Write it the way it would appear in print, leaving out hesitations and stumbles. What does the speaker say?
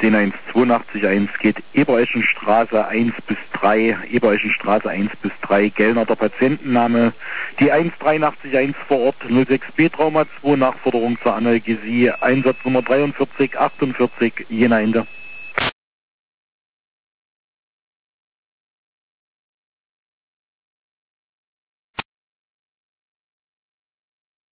10821 geht Ebereschenstraße 1 bis 3, Ebereschenstraße 1 bis 3, Gellner der Patientenname, die 18381 vor Ort, 06B Trauma 2, Nachforderung zur Analgesie, Einsatznummer 4348, Jena Ende.